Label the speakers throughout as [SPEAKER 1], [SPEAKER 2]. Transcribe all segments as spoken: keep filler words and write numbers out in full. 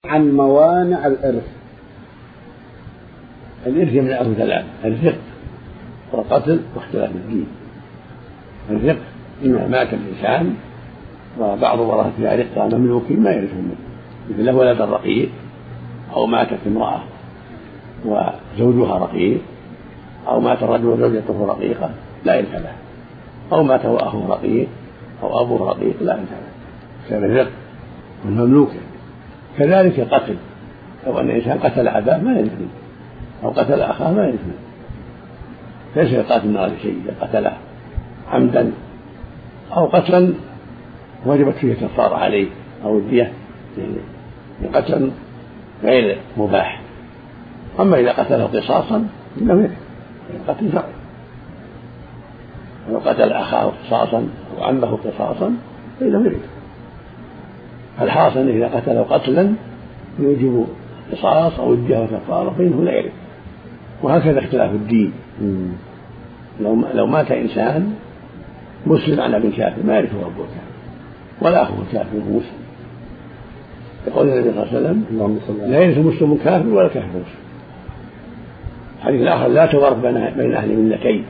[SPEAKER 1] عن موانع الإرث.
[SPEAKER 2] الإرث يمنعه ثلاث: الرق والقتل واختلاف الدين. الرق إذا مات الإنسان وبعض ورثته رقة مملوكين ما يرثون، مثل له ولد رقيق، أو ماتت امرأة وزوجها رقيق، أو مات الرجل وزوجته رقيقة لا يرث له، أو مات وأخوه رقيق أو أبوه رقيق لا يرث له، كان الرق والمملوك. كذلك القتل، لو أن إنسان قتل أباه ما يرث، أو قتل أخاه ما يرث، ليس القاتل من غير شيء، إذا قتله عمدا أو قتلا وجبت فيه كفارة عليه أو الدية، يعني قتلا غير مباح. أما إذا قتله قصاصا فإنه يرث، القتل شرعي. لو قتل أخاه قصاصا أو عمه قصاصا فإنه يرث. الحاصل إذا قتله قتلا يوجب قصاص أو الدية وكفارة فإنه لا يرث. وهكذا اختلاف الدين، لو لو مات إنسان مسلم عن ابن كافر ما يرثه أبوه كافر ولا أخوه كافر وهو مسلم، يقول النبي صلى الله عليه وسلم: لا يرث مسلم كافر ولا كافر مسلم. الحديث الآخر: لا توارث بين أهل ملتين.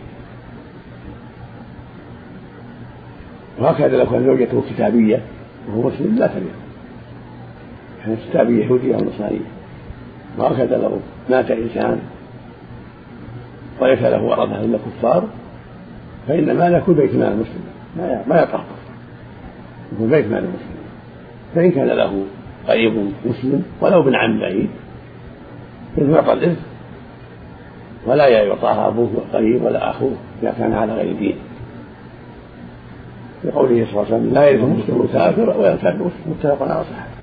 [SPEAKER 2] وهكذا لو كان زوجته كتابية وهو مسلم لا ترث، كانت كتابية يهودية أو نصرانية. وهكذا لو مات إنسان وليس له ورثة إلا كفار فإن ماله يكون بيت مال المسلم، ما يطهر، يكون بيت مال المسلم. فإن كان له قريب مسلم ولو بن عم بعيد فإنه يعطى الإرث، ولا يعطاها أبوه قريب ولا أخوه إذا كان على غير دين، لقوله صلى الله عليه وسلم: لا يرث المسلم الكافر ولا الكافر مسلم. متفق على صحته.